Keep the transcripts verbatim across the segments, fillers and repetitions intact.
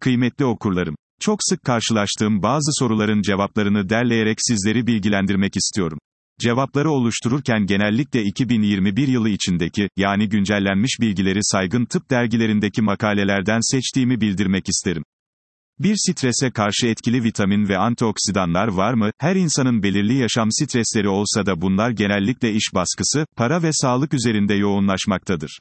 Kıymetli okurlarım, çok sık karşılaştığım bazı soruların cevaplarını derleyerek sizleri bilgilendirmek istiyorum. Cevapları oluştururken genellikle iki bin yirmi bir yılı içindeki, yani güncellenmiş bilgileri saygın tıp dergilerindeki makalelerden seçtiğimi bildirmek isterim. Bir strese karşı etkili vitamin ve antioksidanlar var mı? Her insanın belirli yaşam stresleri olsa da bunlar genellikle iş baskısı, para ve sağlık üzerinde yoğunlaşmaktadır.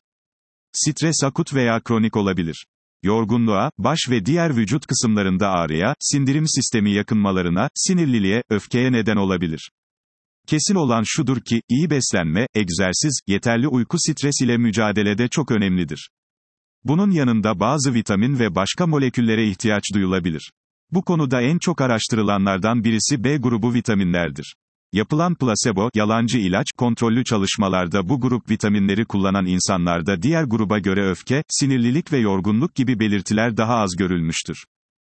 Stres akut veya kronik olabilir. Yorgunluğa, baş ve diğer vücut kısımlarında ağrıya, sindirim sistemi yakınmalarına, sinirliliğe, öfkeye neden olabilir. Kesin olan şudur ki, iyi beslenme, egzersiz, yeterli uyku stres ile mücadelede çok önemlidir. Bunun yanında bazı vitamin ve başka moleküllere ihtiyaç duyulabilir. Bu konuda en çok araştırılanlardan birisi B grubu vitaminlerdir. Yapılan plasebo, yalancı ilaç, kontrollü çalışmalarda bu grup vitaminleri kullanan insanlarda diğer gruba göre öfke, sinirlilik ve yorgunluk gibi belirtiler daha az görülmüştür.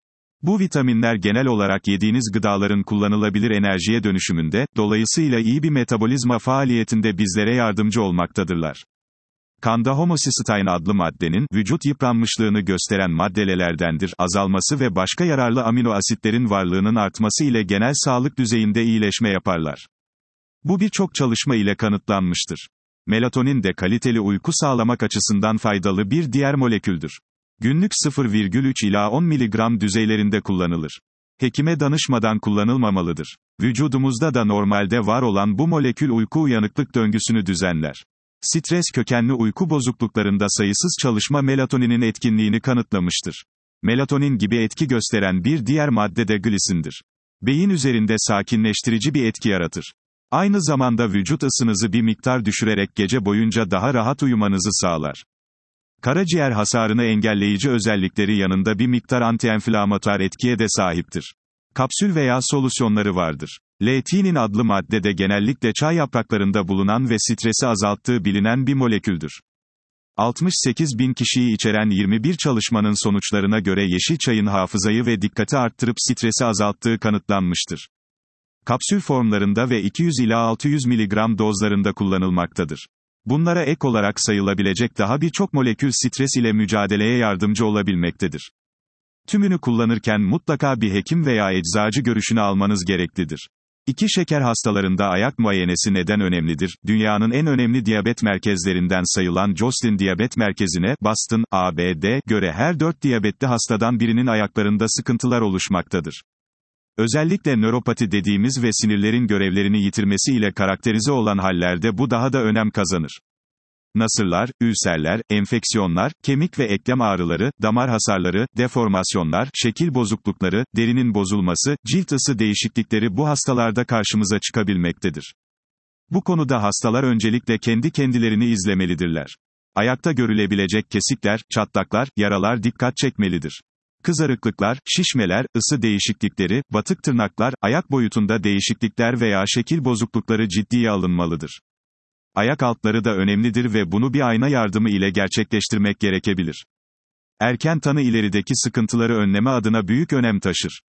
Bu vitaminler genel olarak yediğiniz gıdaların kullanılabilir enerjiye dönüşümünde, dolayısıyla iyi bir metabolizma faaliyetinde bizlere yardımcı olmaktadırlar. Kanda homocysteine adlı maddenin, vücut yıpranmışlığını gösteren maddelerdendir, azalması ve başka yararlı amino asitlerin varlığının artması ile genel sağlık düzeyinde iyileşme yaparlar. Bu birçok çalışma ile kanıtlanmıştır. Melatonin de kaliteli uyku sağlamak açısından faydalı bir diğer moleküldür. Günlük sıfır virgül üç ila on miligram düzeylerinde kullanılır. Hekime danışmadan kullanılmamalıdır. Vücudumuzda da normalde var olan bu molekül uyku uyanıklık döngüsünü düzenler. Stres kökenli uyku bozukluklarında sayısız çalışma melatoninin etkinliğini kanıtlamıştır. Melatonin gibi etki gösteren bir diğer madde de glisindir. Beyin üzerinde sakinleştirici bir etki yaratır. Aynı zamanda vücut ısınızı bir miktar düşürerek gece boyunca daha rahat uyumanızı sağlar. Karaciğer hasarını engelleyici özellikleri yanında bir miktar antienflamatuar etkiye de sahiptir. Kapsül veya solüsyonları vardır. L-teinin adlı madde de genellikle çay yapraklarında bulunan ve stresi azalttığı bilinen bir moleküldür. altmış sekiz bin kişiyi içeren yirmi bir çalışmanın sonuçlarına göre yeşil çayın hafızayı ve dikkati arttırıp stresi azalttığı kanıtlanmıştır. Kapsül formlarında ve iki yüz ila altı yüz miligram dozlarında kullanılmaktadır. Bunlara ek olarak sayılabilecek daha birçok molekül stres ile mücadeleye yardımcı olabilmektedir. Tümünü kullanırken mutlaka bir hekim veya eczacı görüşünü almanız gereklidir. İki şeker hastalarında ayak muayenesi neden önemlidir? Dünyanın en önemli diyabet merkezlerinden sayılan Joslin Diyabet Merkezi'ne, Boston, A B D, göre her dört diyabetli hastadan birinin ayaklarında sıkıntılar oluşmaktadır. Özellikle nöropati dediğimiz ve sinirlerin görevlerini yitirmesi ile karakterize olan hallerde bu daha da önem kazanır. Nasırlar, ülserler, enfeksiyonlar, kemik ve eklem ağrıları, damar hasarları, deformasyonlar, şekil bozuklukları, derinin bozulması, cilt ısı değişiklikleri bu hastalarda karşımıza çıkabilmektedir. Bu konuda hastalar öncelikle kendi kendilerini izlemelidirler. Ayakta görülebilecek kesikler, çatlaklar, yaralar dikkat çekmelidir. Kızarıklıklar, şişmeler, ısı değişiklikleri, batık tırnaklar, ayak boyutunda değişiklikler veya şekil bozuklukları ciddiye alınmalıdır. Ayak altları da önemlidir ve bunu bir ayna yardımı ile gerçekleştirmek gerekebilir. Erken tanı ilerideki sıkıntıları önleme adına büyük önem taşır.